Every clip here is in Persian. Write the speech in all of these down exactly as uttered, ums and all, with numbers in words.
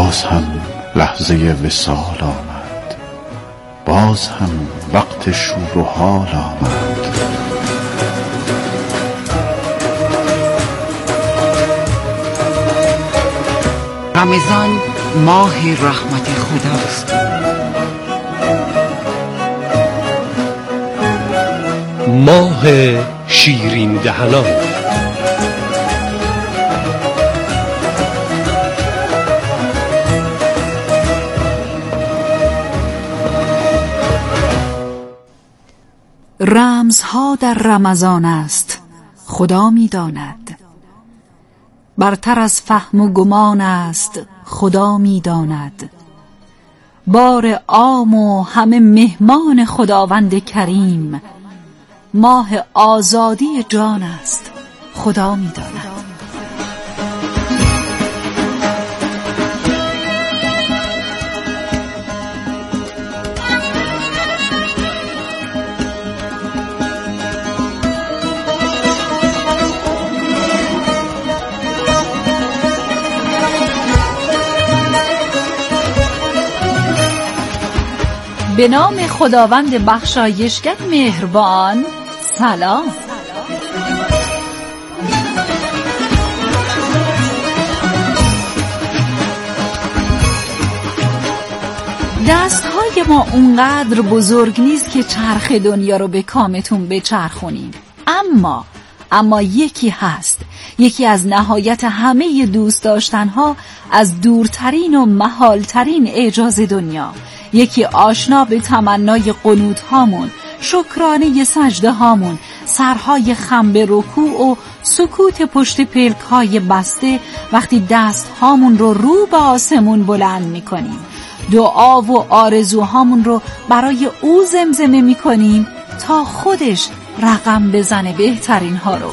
باز هم لحظه وصال آمد، باز هم وقت شور و حال آمد. رمضان ماه رحمت خداست. ماه شیرین دهنان. رمزها در رمضان است خدا می داند، برتر از فهم و گمان است خدا می داند. بار عام و همه مهمان خداوند کریم، ماه آزادی جان است خدا می داند. به نام خداوند بخشایشگر مهربان. سلام. دستهای ما اونقدر بزرگ نیست که چرخ دنیا رو به کامتون بچرخونیم، اما اما یکی هست، یکی از نهایت همه دوست داشتنها از دورترین و محالترین اعجاز دنیا، یکی آشنا به تمنای قنوت هامون، شکرانه سجده هامون، سرهای خم به رکوع و سکوت پشت پلک های بسته وقتی دست هامون رو رو به آسمون بلند می کنیم، دعا و آرزوهامون رو برای او زمزمه می کنیم تا خودش رقم بزنه بهترین ها رو.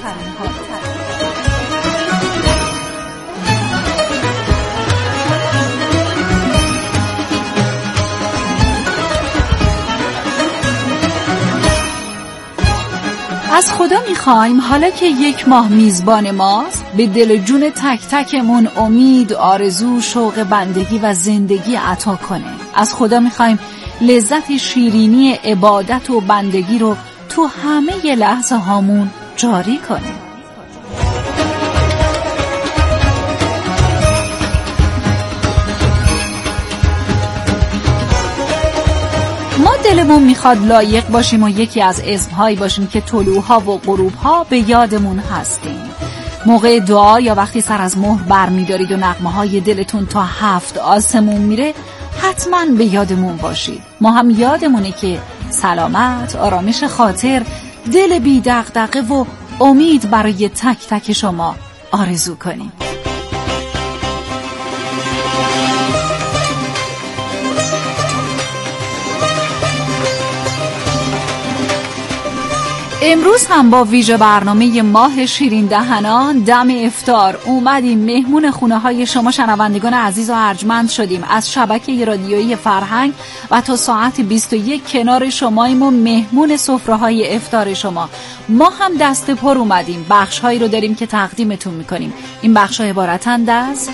از خدا میخوایم حالا که یک ماه میزبان ماست به دل جون تک تکمون امید، آرزو، شوق بندگی و زندگی عطا کنه. از خدا میخوایم لذت شیرینی عبادت و بندگی رو تو همه لحظه هامون جاری کنه. ما دلمون میخواد لایق باشیم و یکی از اسمهایی باشیم که طلوعها و غروبها به یادمون هستیم. موقع دعا یا وقتی سر از مهر بر میدارید و نغمه های دلتون تا هفت آسمون میره، حتما به یادمون باشید. ما هم یادمونه که سلامت، آرامش خاطر، دل بی دغدغه و امید برای تک تک شما آرزو کنیم. امروز هم با ویژه برنامه ماه شیرین دهنان دم افطار اومدیم مهمون خونه های شما شنوندگان عزیز و ارجمند شدیم. از شبکه رادیویی فرهنگ و تا ساعت بیست و یک کنار شماییم و مهمون سفره های افطار شما. ما هم دست پر اومدیم، بخش هایی رو داریم که تقدیمتون میکنیم. این بخش ها عبارتند از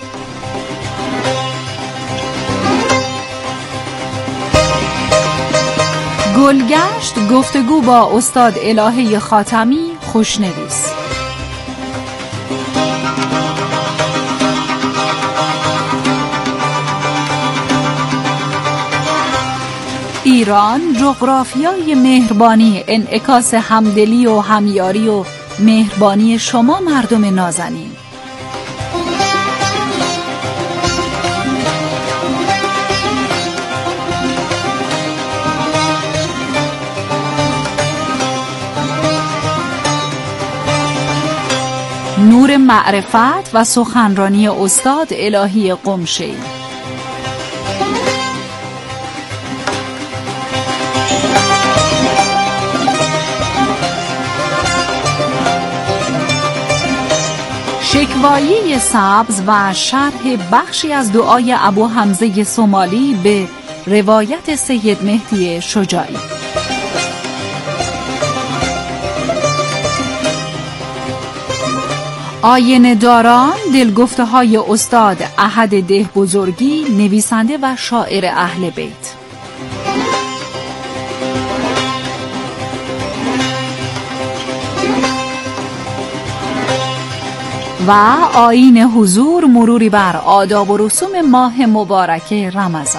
گلگشت، گفتگو با استاد الهه خاتمی، خوشنویس. ایران، جغرافیای مهربانی، انعکاس همدلی و همیاری و مهربانی شما مردم نازنین. نور معرفت و سخنرانی استاد الهی قمشه‌ای. شکوایی سبز و شرح بخشی از دعای ابو حمزه سومالی به روایت سید مهدی شجاعی. آینه داران دلگفته های استاد احد ده بزرگی، نویسنده و شاعر اهل بیت. و آیین حضور، مروری بر آداب و رسوم ماه مبارک رمضان.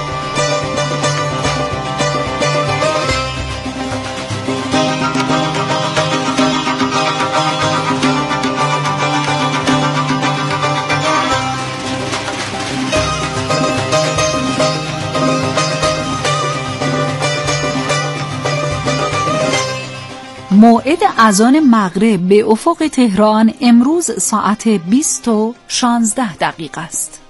موعد اذان مغرب به افق تهران امروز ساعت بیست و شانزده دقیقه است.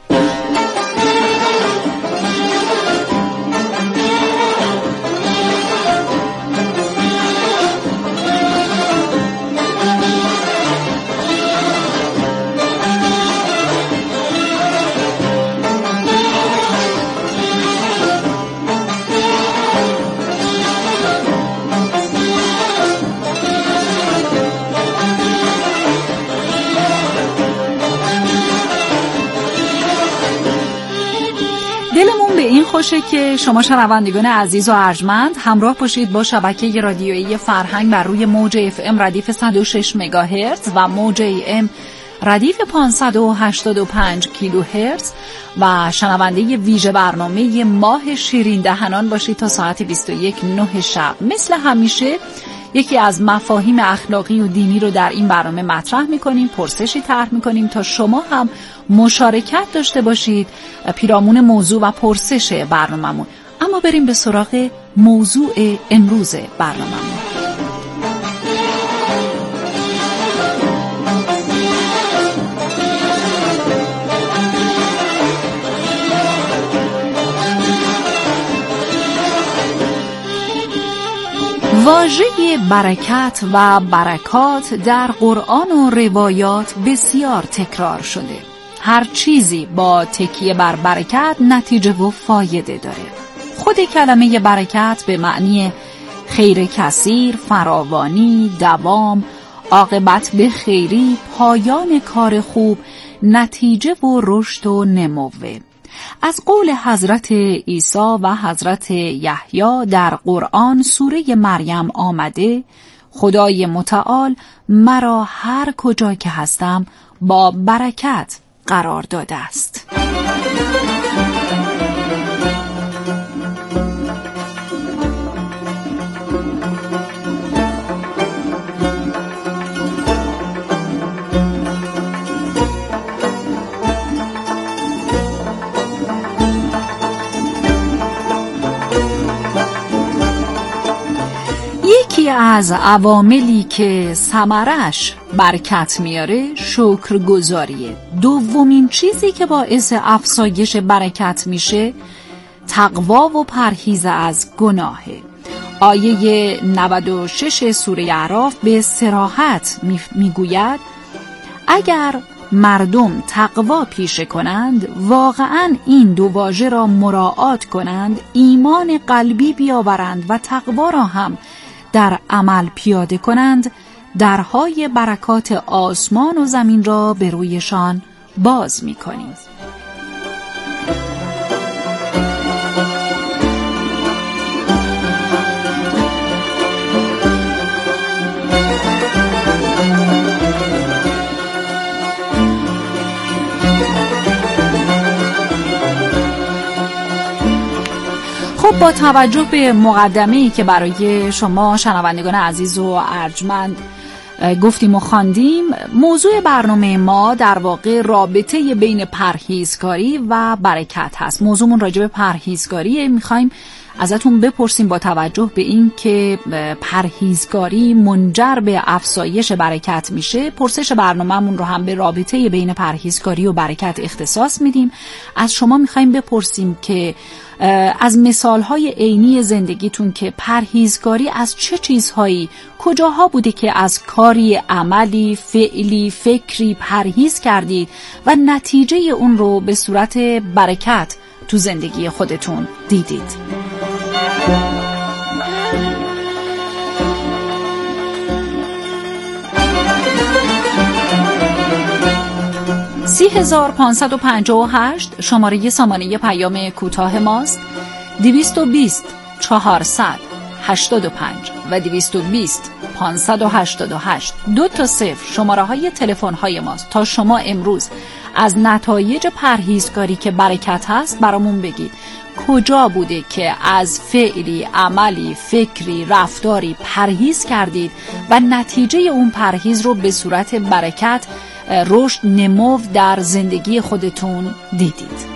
دلمون به این خوشه که شما شنوندگان عزیز و ارجمند همراه باشید با شبکه رادیویی فرهنگ بر روی موج اف ام ردیف صد و شش مگاهرتز و موج ای ام ردیف پانصد و هشتاد و پنج کیلوهرتز و شنونده ویژه برنامه ماه شیرین دهنان باشید تا ساعت بیست و یک نه شب. مثل همیشه یکی از مفاهیم اخلاقی و دینی رو در این برنامه مطرح می‌کنیم، پرسشی طرح می‌کنیم تا شما هم مشارکت داشته باشید پیرامون موضوع و پرسش برنامه‌مون. اما بریم به سراغ موضوع امروز برنامه‌مون. واژه برکت و برکات در قرآن و روایات بسیار تکرار شده. هر چیزی با تکیه بر برکت نتیجه و فایده داره. خود کلمه برکت به معنی خیر کثیر، فراوانی، دوام، عاقبت به خیری، پایان کار خوب، نتیجه و رشد و نموه. از قول حضرت عیسی و حضرت یحیی در قرآن سوره مریم آمده: خدای متعال مرا هر کجا که هستم با برکت قرار داده است. یکی از عواملی که ثمرش برکت میاره شکرگزاریه. دومین چیزی که باعث افزایش برکت میشه تقوا و پرهیز از گناهه. آیه نود و شش سوره اعراف به صراحت میگوید اگر مردم تقوا پیشه کنند، واقعاً این دو واژه را مراعات کنند، ایمان قلبی بیاورند و تقوا را هم در عمل پیاده کنند، درهای برکات آسمان و زمین را به رویشان باز می کنیم. خب با توجه به مقدمه‌ای که برای شما شنوندگان عزیز و ارجمند گفتیم و خواندیم، موضوع برنامه ما در واقع رابطه بین پرهیزکاری و برکت هست. موضوعمون راجع به پرهیزکاریه. میخوایم ازتون بپرسیم با توجه به این که پرهیزکاری منجر به افزایش برکت میشه، پرسش برنامه‌مون رو هم به رابطه بین پرهیزکاری و برکت اختصاص میدیم. از شما میخوایم بپرسیم که از مثالهای عینی زندگیتون که پرهیزکاری از چه چیزهایی، کجاها بوده که از کاری، عملی، فعلی، فکری پرهیز کردید و نتیجه اون رو به صورت برکت تو زندگی خودتون دیدید. سی هزار پانصد و پنجاه و هشت شماره سامانه پیام کوتاه ماست. دویست و بیست چهارصد هشتاد و پنج و دویست و بیست پانصد و هشتاد و هشت دو تا صفر شماره های تلفن های ماست تا شما امروز از نتایج پرهیزکاری که برکت هست برامون بگید کجا بوده که از فعلی، عملی، فکری، رفتاری پرهیز کردید و نتیجه اون پرهیز رو به صورت برکت، رشد، نمو در زندگی خودتون دیدید.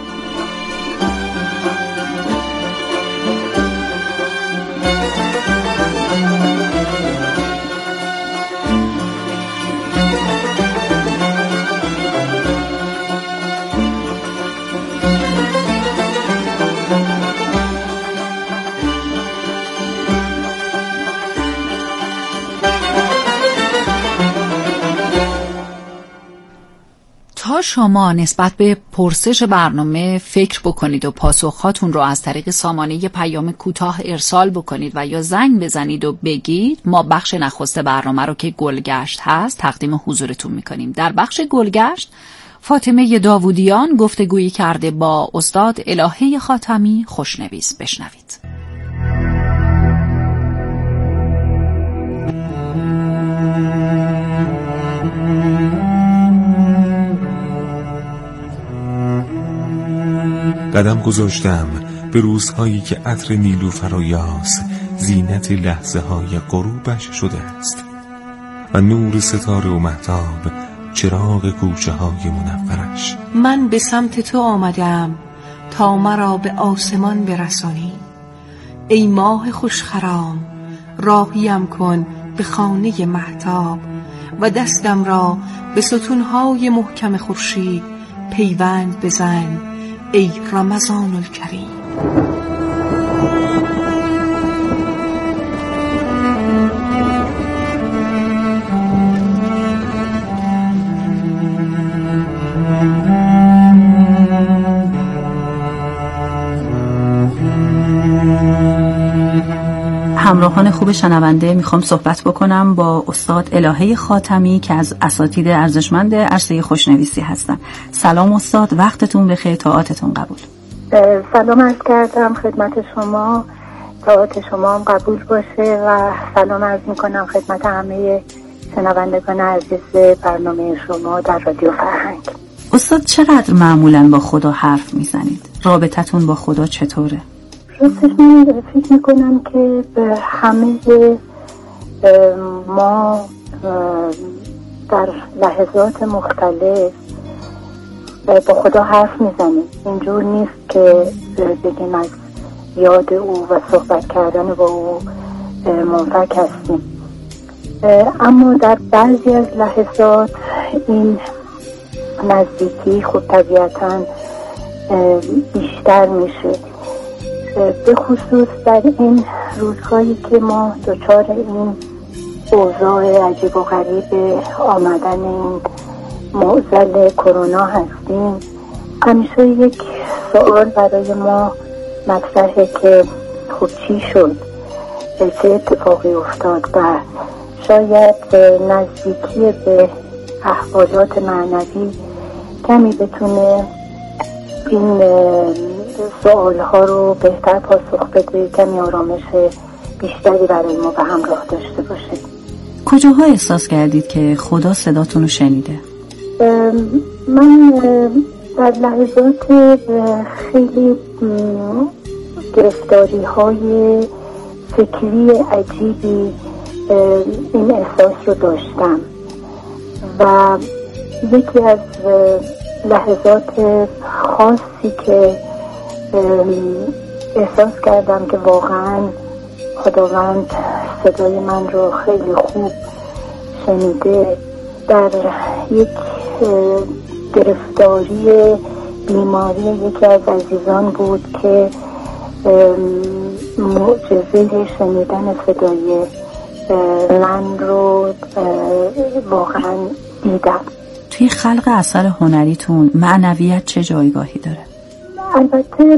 تا شما نسبت به پرسش برنامه فکر بکنید و پاسخهاتون رو از طریق سامانه پیام کوتاه ارسال بکنید و یا زنگ بزنید و بگید، ما بخش نخست برنامه رو که گلگشت هست تقدیم حضورتون میکنیم. در بخش گلگشت فاطمه داوودیان گفتگویی کرده با استاد الهه خاتمی. خوشنویس. بشنوید. قدم گذاشتم به روزهایی که عطر نیلوفر و یاس زینت لحظه های غروبش شده است و نور ستاره و مهتاب چراغ کوچه های منورش. من به سمت تو آمدم تا مرا به آسمان برسانی. ای ماه خوشخرام راهیم کن به خانه مهتاب و دستم را به ستونهای محکم خورشید پیوند بزن ای رمضان الکریم. همراهان خوب شنونده، میخوام صحبت بکنم با استاد الهه خاتمی که از اساتید ارزشمند عرصه خوشنویسی هستن. سلام استاد، وقتتون بخیر، طاعتتون قبول. سلام عرض کردم خدمت شما، طاعت شما هم قبول باشه و سلام عرض میکنم خدمت همه شنوندگان عزیز برنامه شما در رادیو فرهنگ. استاد چقدر معمولا با خدا حرف میزنید؟ رابطتون با خدا چطوره؟ راستش من فکر میکنم که به همه ما در لحظات مختلف با خدا حرف میزنیم. اینجور نیست که بگیم از یاد او و صحبت کردن با او منفک هستیم، اما در بعضی از لحظات این نزدیکی خود طبیعتاً بیشتر میشه، به خصوص در این روزهایی که ما دچار این اوضاع عجیب و غریب آمدن این معضل کرونا هستیم. همیشه یک سوال برای ما مطرحه که خب چی شد، چه اتفاقی افتاد و شاید نزدیکی به احوالات معنوی کمی بتونه این سوال ها رو بهتر پاسخ بده، کمی آرامش بیشتری برای ما به همراه داشته باشه. کجاها احساس کردید که خدا صداتون رو شنیده؟ من در لحظات خیلی گرفتاری های فکری عجیبی این احساس رو داشتم و یکی از لحظات خاصی که احساس کردم که واقعا خداوند صدای من رو خیلی خوب شنیده، در یک گرفتاری بیماری یکی از عزیزان بود که معجزه شنیدن صدای من رو واقعا دیدم. توی خلق اثر هنریتون معنویت چه جایگاهی داره؟ البته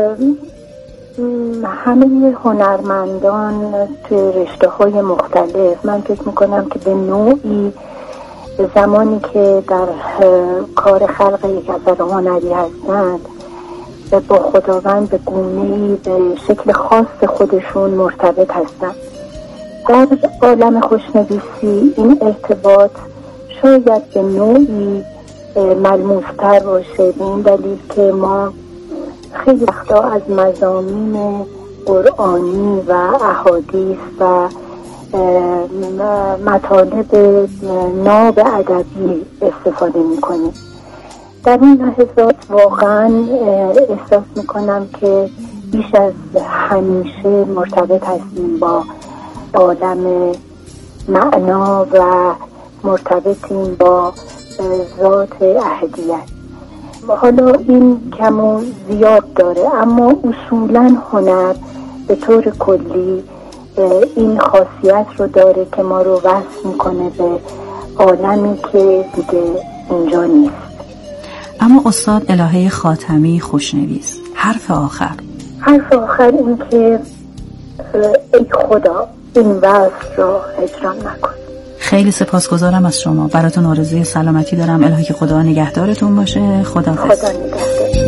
همه هنرمندان توی رشته های مختلف من فکر میکنم که به نوعی زمانی که در کار خلق یک اثر هنری هستند با خداوند به گونه‌ای به شکل خاص خودشون مرتبط هستند. در عالم خوشنویسی این ارتباط شاید به نوعی ملموس‌تر باشه، به این دلیل که ما خیلی وقتا از مضامین قرآنی و احادیث و مطالب ناب ادبی استفاده میکنیم. در این لحظات واقعا احساس میکنم که بیش از همیشه مرتبط هستیم با عالم معنا و مرتبطیم با ذات احدیت. حالا این کم و زیاد داره، اما اصولا هنر به طور کلی این خاصیت رو داره که ما رو وصل میکنه به عالمی که دیگه اینجا نیست. اما استاد الهه خاتمی خوشنویس، حرف آخر حرف آخر این که ای خدا این وصل رو اجرام نکن. خیلی سپاسگزارم از شما، براتون آرزوی سلامتی دارم. الهی که خدا نگهدارتون باشه. خدا خدا نگهدار.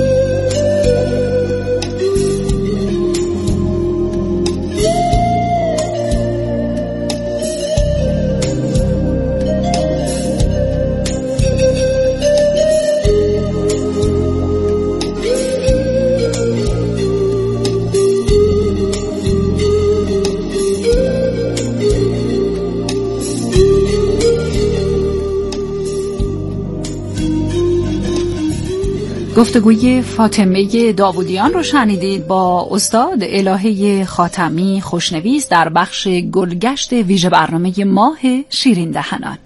گفتگوی فاطمه داودیان رو شنیدید با استاد الهه خاتمی خوشنویس در بخش گلگشت ویژه برنامه ماه شیرین دهنان.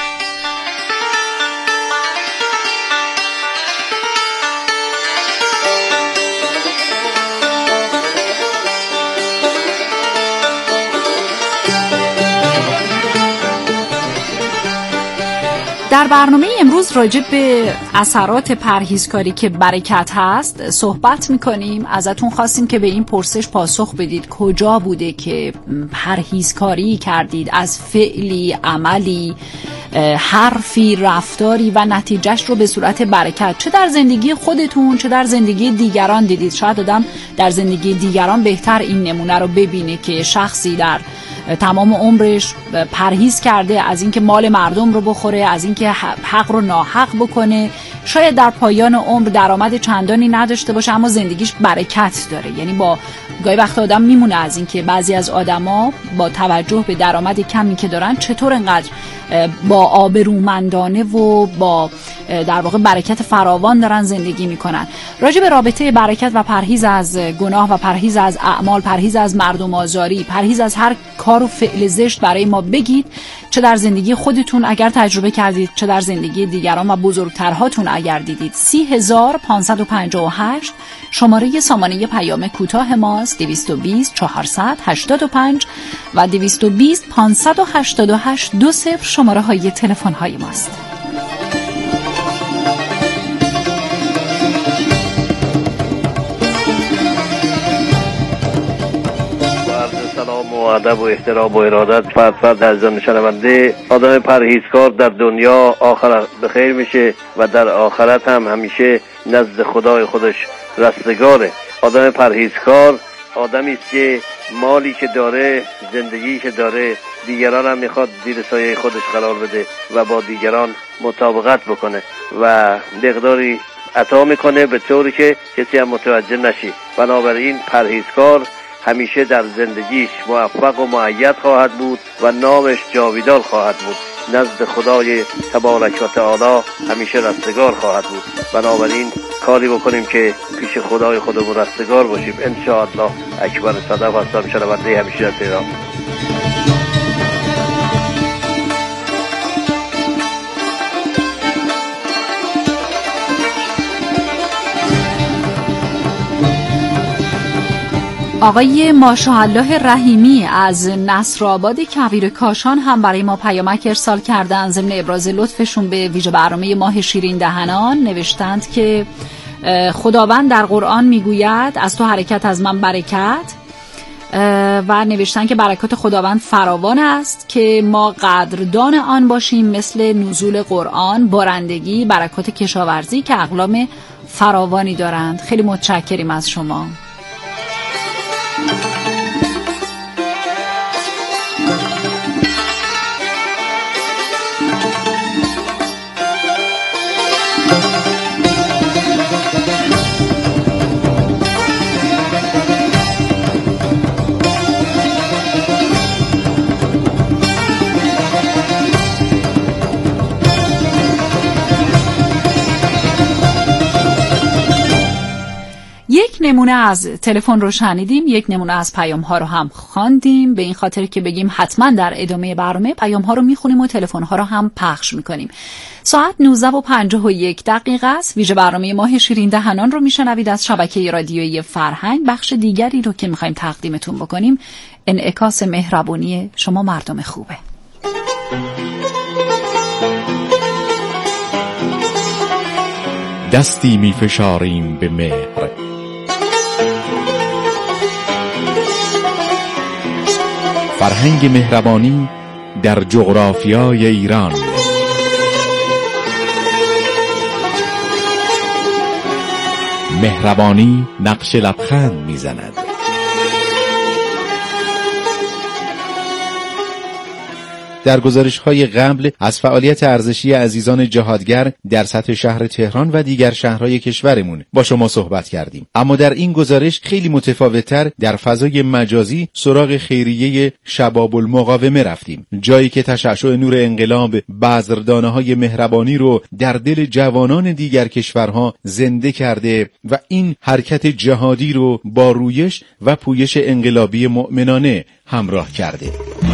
در برنامه امروز راجع به اثرات پرهیزکاری که برکت هست صحبت میکنیم. ازتون خواستیم که به این پرسش پاسخ بدید کجا بوده که پرهیزکاری کردید از فعلی، عملی، حرفی، رفتاری و نتیجهش رو به صورت برکت، چه در زندگی خودتون چه در زندگی دیگران دیدید. شاید آدم در زندگی دیگران بهتر این نمونه رو ببینه که شخصی در تمام عمرش پرهیز کرده از اینکه مال مردم رو بخوره، از اینکه حق رو ناحق بکنه، شاید در پایان عمر درآمد چندانی نداشته باشه اما زندگیش برکت داره. یعنی با گاهی وقت آدم میمونه از اینکه بعضی از آدما با توجه به درآمد کمی که دارن چطور انقدر با آبرومندانه و با در واقع برکت فراوان دارن زندگی میکنن. راجع به رابطه برکت و پرهیز از گناه و پرهیز از اعمال، پرهیز از مردم آزاری، پرهیز از هر کار و فعل زشت برای ما بگید، چه در زندگی خودتون اگر تجربه کردید چه در زندگی دیگران و بزرگترهاتون اگر دیدید. سی هزار پانصد و پنجاه و هشت شماره سامانه پیام کوتاه ماست، دویست و بیست چهارصد هشتاد و پنج و دویست و بیست پانصد و هشتاد و هشت دو صفر شماره های تلفن های ماست. سلام و ادب و احترام و ارادت فرد فرد عزیزان شنونده. آدم پرهیزکار در دنیا آخر بخیر میشه و در آخرت هم همیشه نزد خدای خودش رستگاره. آدم پرهیزکار آدمی است که مالی که داره، زندگی که داره، دیگران هم میخواد زیر سایه خودش قرار بده و با دیگران مطابقت بکنه و مقداری عطا میکنه به طوری که کسی هم متوجه نشی. بنابراین پرهیزکار همیشه در زندگیش موفق و مؤید خواهد بود و نامش جاویدان خواهد بود. نزد خدای تبارک و تعالی همیشه رستگار خواهد بود. بنابراین کاری بکنیم که پیش خدای خودمون رستگار باشیم. انشاءالله. اکبر صدق هستم، شنونده همیشه از تهران. آقای ماشاءالله رحیمی از نصرآباد کویر کاشان هم برای ما پیامک ارسال کردن. ضمن ابراز لطفشون به ویژه برنامه ماه شیرین دهنان نوشتند که خداوند در قرآن میگوید از تو حرکت از من برکت و نوشتن که برکات خداوند فراوان است که ما قدردان آن باشیم، مثل نزول قرآن، بارندگی، برکات کشاورزی که اقلام فراوانی دارند. خیلی متشکریم از شما. یک نمونه از تلفن رو شنیدیم، یک نمونه از پیام ها رو هم خواندیم، به این خاطر که بگیم حتما در ادامه برنامه پیام ها رو میخونیم و تلفن ها رو هم پخش میکنیم. ساعت نوزده و پنجاه و یک دقیقه است. ویژه برنامه ماه شیرین دهنان رو میشنوید از شبکه رادیویی فرهنگ. بخش دیگری رو که میخوایم تقدیمتون بکنیم انعکاس مهربانی شما مردم خوبه. دستی میفشاریم به مهر، فرهنگ مهربانی در جغرافیای ایران. مهربانی نقش لبخند میزند. در گزارش‌های قبل از فعالیت ارزشی عزیزان جهادگر در سطح شهر تهران و دیگر شهرهای کشورمون با شما صحبت کردیم، اما در این گزارش خیلی متفاوت‌تر در فضای مجازی سراغ خیریه شباب المقاومه رفتیم، جایی که تشعشع نور انقلاب بذردانه‌های مهربانی رو در دل جوانان دیگر کشورها زنده کرده و این حرکت جهادی رو با رویش و پویش انقلابی مؤمنانه همراه کرده.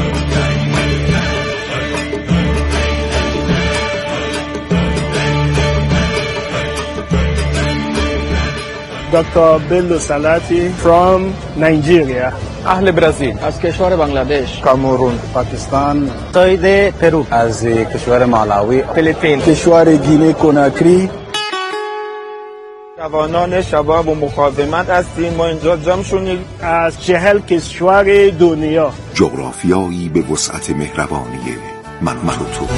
دکتر بلو سلاتی from Nigeria. اهل برزیل، از کشور بنگلادش، کامرون، پاکستان، سوئد، پرو، از کشور مالاوی، فیلیپین، کشور گینه کناکری. جوانان شباب و مقاومت هستیم. ما اینجا جمع شدیم از چهل کشور دنیا. جغرافیایی به وسعت مهربانی من من و تو.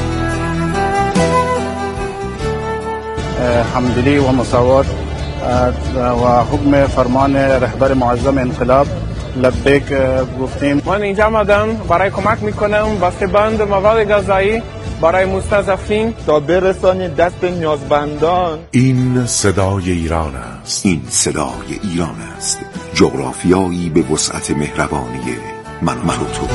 همدلی و مساوات و حکم فرمان رهبر معظم انقلاب لبیک گفتیم. من اینجا آمدم برای کمک میکنم بسته بند مواد غذایی برای مستضعفین تا برسانید دست نیازمندان. این صدای ایران است. این صدای ایران است. جغرافیایی به وسعت مهربانی من من و تو.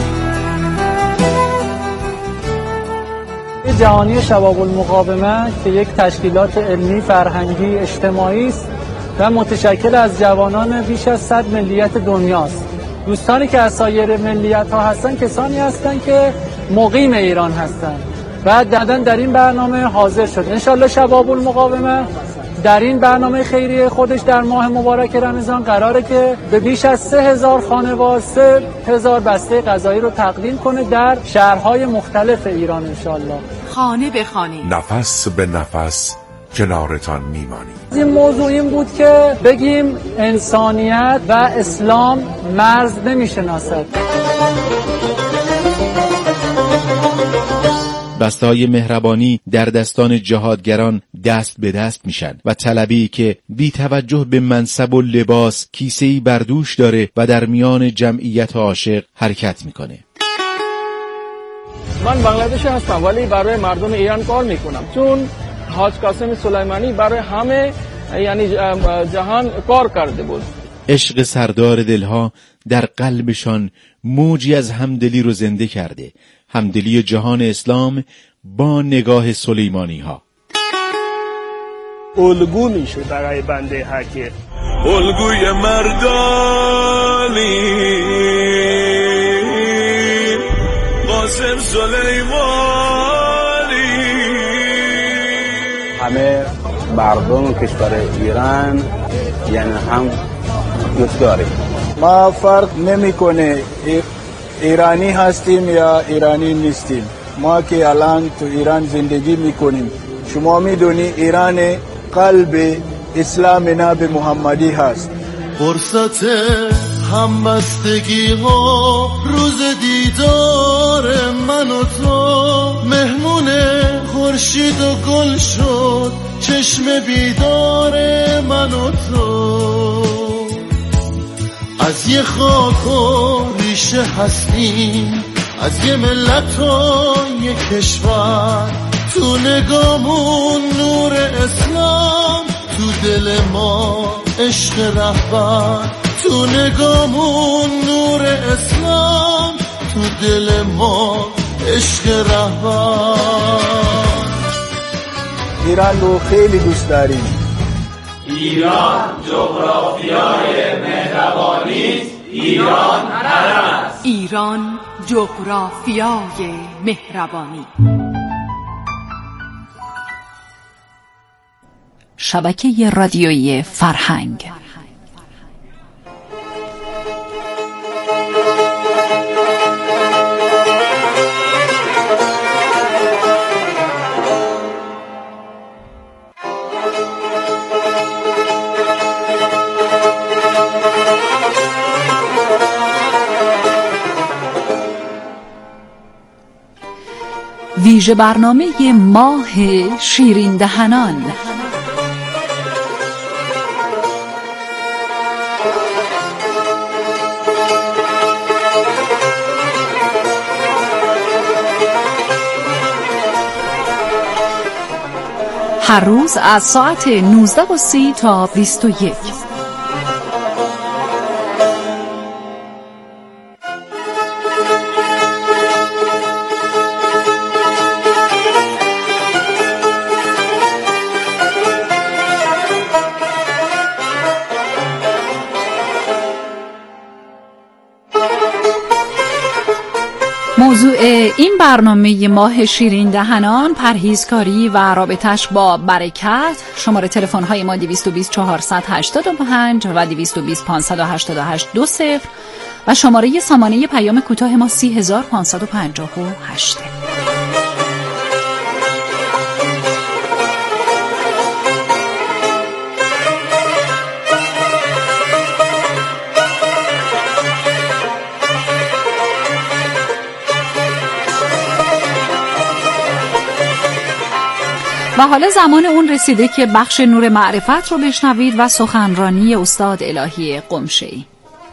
جهانی شباب المقاومه که یک تشکیلات علمی، فرهنگی، اجتماعی است و متشکل از جوانان بیش از صد ملیت دنیاست. دوستانی که از سایر ملیت ها هستن کسانی هستن که مقیم ایران هستن و بعداً در این برنامه حاضر شد. انشالله شباب المقاومه در این برنامه خیریه خودش در ماه مبارک رمضان قراره که به بیش از سه هزار خانواده سه هزار بسته غذایی رو تقدیم کنه در شهرهای مختلف ایران انشالله. خانه به خانه، نفس به نفس کنارتان میمانیم. این موضوع این بود که بگیم انسانیت و اسلام مرز نمیشناسد. بسته‌های مهربانی در دستان جهادگران دست به دست میشن و طلبی که بی توجه به منصب و لباس کیسه‌ای بر دوش داره و در میان جمعیت عاشق حرکت میکنه. من بنگلادشی هستم ولی برای مردم ایران کار میکنم، چون حاج قاسم سلیمانی برای همه یعنی جهان کار کرده بود. عشق سردار دلها در قلبشان موجی از همدلی رو زنده کرده، همدلی جهان اسلام با نگاه سلیمانی ها. الگو میشه برای بنده حقه، الگوی مردانی قاسم سلیمانی. همه مردم کشور ایران یعنی هم دوست داریم. ما فرق نمیکنه ایرانی هستیم یا ایرانی نیستیم. ما که الان تو ایران زندگی میکنیم، شما میدونی ایران قلب اسلام نبی محمدی هست. فرصت همبستگی ها روز دیدار من و تو، مهمون خورشید و گل شد چشم بیدار من و تو. از یه خاک و ریشه هستیم، از یه ملت و یه کشور، تو نگامون نور اسلام، تو دل ما عشق رهبر، تو نگامون نور اسلام، تو دل ما عشق رهبر. ایران رو خیلی دوست داریم. ایران جغرافیای مهربانی است، ایران حرم است. ایران جغرافیای مهربانی. شبکه رادیویی فرهنگ. ویژه برنامه ماه شیرین دهنان. هر روز از ساعت نوزده و سی تا بیست و یک. موضوع این برنامه ماه شیرین دهنان پرهیزکاری و رابطش با برکت. شماره تلفن های ما دویست و بیست چهارصد و هشتاد و پنج و دویست و بیست پانصد و هشتاد و هشت دو صفر و شماره سامانه پیام کوتاه ما سی هزار پانصد و پنجاه و هشت. و حالا زمان اون رسیده که بخش نور معرفت رو بشنوید و سخنرانی استاد الهی قمشه‌ای.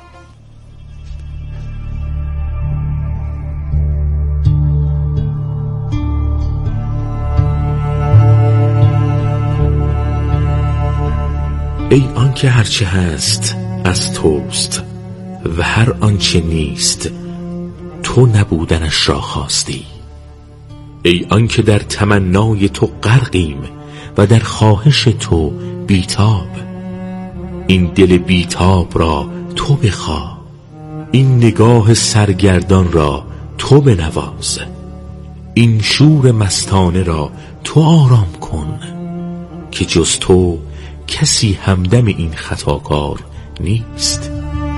ای آنکه هرچه هست از توست و هر آنچه نیست تو نبودنش را خواستی. ای آنکه در تمنای تو غرقیم و در خواهش تو بیتاب. این دل بیتاب را تو بخواه، این نگاه سرگردان را تو بنواز، این شور مستانه را تو آرام کن که جز تو کسی همدم این خطاکار نیست.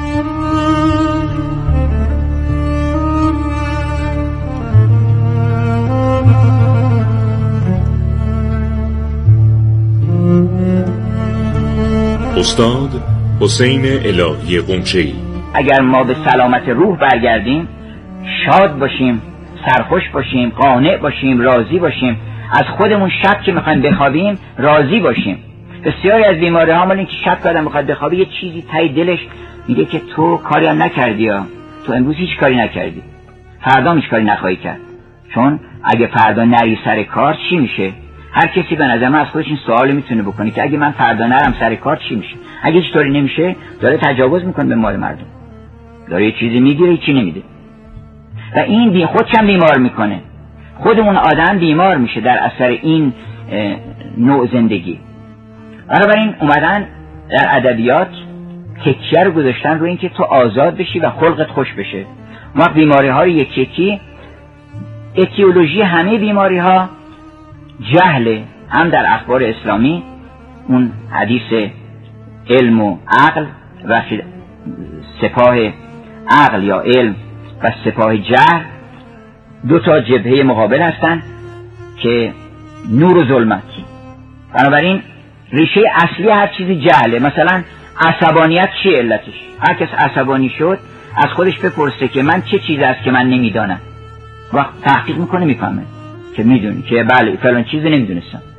استاد حسین الهی قمشه‌ای. اگر ما به سلامت روح برگردیم، شاد باشیم، سرخوش باشیم، قانع باشیم، راضی باشیم، از خودمون شب که میخوایم بخوابیم راضی باشیم. بسیاری از بیماری ها مال این که شب کردن میخواد بخوابه یه چیزی تای دلش میگه که تو کاری هم نکردی ها. تو امروز هیچ کاری نکردی، فردا هیچ کاری نخواهی کرد، چون اگه فردا نری سر کار چی میشه؟ هر کسی به نظر من از خودش این سوال میتونه بکنه که اگه من فردا نرم سر کار چی میشه؟ اگه هیچ طوری نمیشه داره تجاوز میکنه به مال مردم، داره یه چیزی میگیره چی نمیده و این بی خودش هم بیمار میکنه. خودمون آدم بیمار میشه در اثر این نوع زندگی. بنابراین اومدن در ادبیات تکیه رو گذاشتن رو این که تو آزاد بشی و خلقت خوش بشه. ما بیماری ها رو یکی یکی، اتیولوژی همه بیماری ها جهل، هم در اخبار اسلامی اون حدیث علم و عقل و سپاه عقل یا علم و سپاه جهل دو تا جبهه مقابل هستن که نور و ظلمت. بنابراین ریشه اصلی هر چیزی جهله. مثلا عصبانیت چی علتش؟ هر کس عصبانی شد از خودش بپرسه که من چه چیزی است که من نمیدانم. وقت تحقیق میکنه میفهمه که میدونی که بله فلان چیزی نمیدونستم.